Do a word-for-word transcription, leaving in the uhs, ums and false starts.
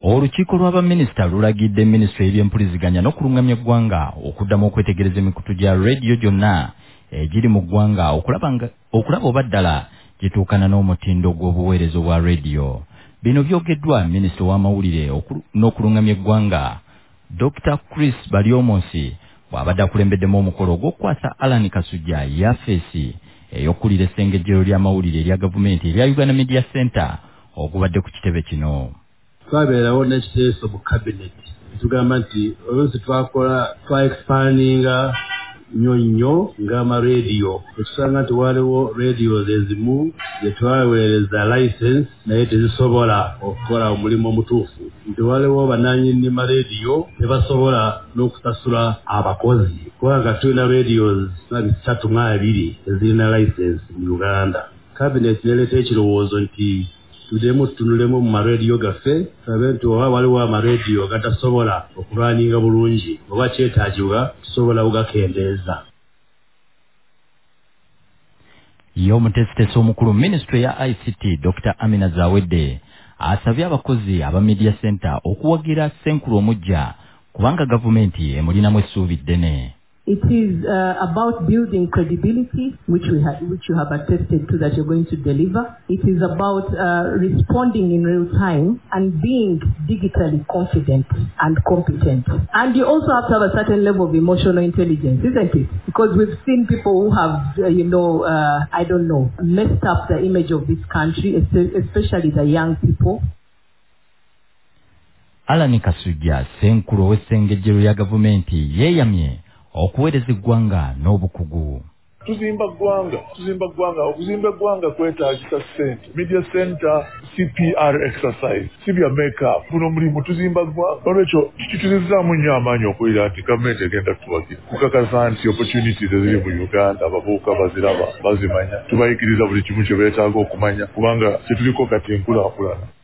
Olukiiko lw'abaminisita lulagidde minisitule y'ebyempuliziganya n'okulungamya eggwanga okuddamu okwetegereza emikutu gya rediyo gyonna egiri mu ggwanga okulaba okulaba oba ddala gituukana n'omutindo gw'obuweereza bwa rediyo. Bino byogeddwa minisita w'amawulire n'okulungamya eggwanga Doctor Chris Balyomonsi bw'abadde akulembeddemu omukolo ogw'okukwasa Alan Kasujja yafeesi ey'okkulira essengejjero ly'amawulire erya gavumenti erya Uganda Media Center ogubadde ku kitebe kino. Twabeerawo n'ekiteeso mu kabineti tugamba nti oluusi twakola twa expandinga nnyo nnyo ng'amarediyo etusanga nti waliwo rediyo ezimu ze twaweereza license naye tezisobola okukola omulimu omutuufu, nti waliwo bannannyini rediyo tebasobola n'okusasula abakozi kubanga tulina rediyo bisatu mu abiri ezirina license mu Uganda. Kabineti yaleeta ekirowoozo nti tudemu tunulemu mu marediyo gaffe sabe nti oba waliwo amarediyo gatasobola okulwaninga bulungi oba kyetaagibwa tusobola ugakendeeza. Ye omutesitesi omukulu minisitule ya I C T Doctor Amina Zawedde asabye abakozi aba Media Center okuwagira Ssenkulu omujja kubanga gavumenti emulinamu essuubi ddene. It is uh, about building credibility, which we have, which you have attested to that you're going to deliver. It is about uh, responding in real time and being digitally confident and competent. And you also have to have a certain level of emotional intelligence, isn't it? Because we've seen people who have, uh, you know, uh, I don't know, messed up the image of this country, especially the young people. Alan Kasujja, Ssenkulu w'essengejjero lya gavumenti yeeyamye okuweereza eggwanga n'obukugu. Tuzimba ggwanga, tuzimba ggwanga, okuzimba eggwanga kwetaagisa ssente. Media Center C P R exercise, si bya make-up. Guno mulimu tuzimba ggwanga. Olwekyo kituzizaamu nnyo amaanyi okuwulira nti gavumenti egenda tuwagira. Kukakasa nti opportunities eziri mu Uganda abavubuka baziraba bazimanya. Tubayigiriza buli kimu kye beetaaga okumanya kubanga kye tuliko kati enkulaakulana.